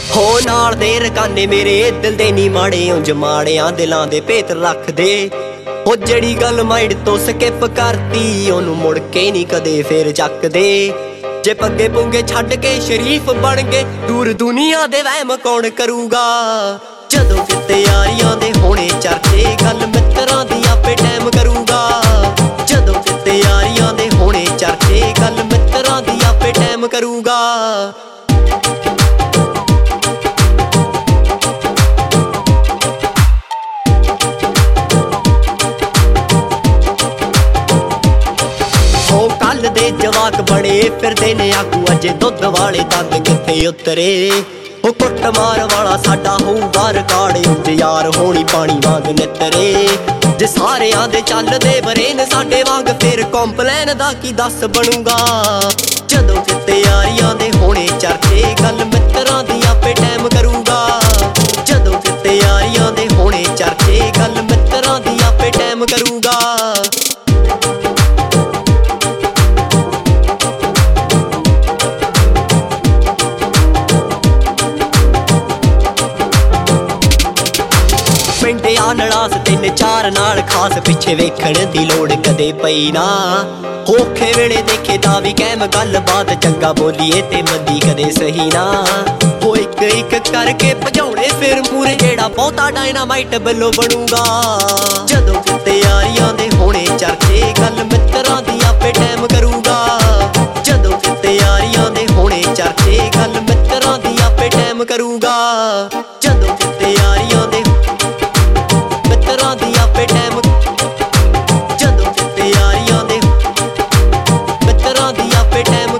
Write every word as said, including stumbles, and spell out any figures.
हो नाल दे रकाने मेरे दिल दे नी माड़े उंज माड़ियां दिलां दे भेत रख दे। हो जड़ी गल माइंड तो स्किप करती ओनू मुड़ के नी कदे फिर चकदे। जे पग्गे पुंगे छड्ड के शरीफ बन गए दूर दुनिया दे वहम कौन करूगा। जदों किते यारियां दे होने चर्चे गल मित्रां दी आपे टैम करूगा। जदों किते यारियां दे होने चर्चे गल मित्रां दी आपे टैम करूगा। कल दे जवाक बड़े फिरदे ने आगू अजे दुध वाले दंद किथे उतरे। हो कुट मार वाला साडा होऊगा रिकार्ड उंज यार होनी पानी वांग नितरे। जे सारे आंदे चलदे बरेन साडे वांग फिर कॉम्पलैन दा की दस बनूगा। जदों किते यारियां दे होने चर्चे गल मित्रां दी आपे टैम करूगा। जदों किते यारियां दे होने चर्चे गल मित्रां दी आपे टैम करूगा। पिंडे आनड़ास तिन चार नाल खास पिछे वेखण दी लोड़ कदे पई ना। औखे वेले देखे तां वी कैम गल बात चंगा बोलीए ते मंदी कदे सही ना। हो इक इक करके भजाउणे फिर मूरे जेड़ा बहुता डायनामाइट बल्लो बनूगा। जदों किते यारियां दे होने चर्चे गल मित्रां दी आपे टैम करूगा। जदों किते यारियां दे होने चर्चे गल मित्रां दी आपे टैम करूगा। जदों किते यारियां दे मित्रां दी आपे टैम जदों किते यारियां दे मित्रां दी आपे टैम